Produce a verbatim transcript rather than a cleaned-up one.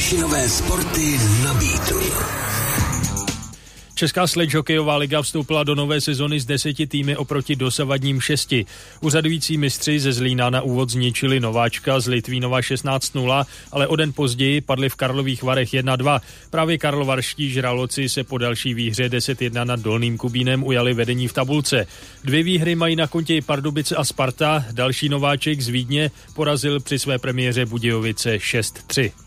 Těšinové sporty na Beatu. Česká sledge-hokejová liga vstoupila do nové sezony s deseti týmy oproti dosavadním šesti. Úřadující mistři ze Zlína na úvod zničili nováčka z Litvínova šestnáct nula, ale o den později padli v Karlových Varech jedna dva. Právě karlovarští žraloci se po další výhře deset jedna nad Dolným Kubínem ujali vedení v tabulce. Dvě výhry mají na kontě Pardubice a Sparta, další nováček z Vídně porazil při své premiéře Budějovice šest tři.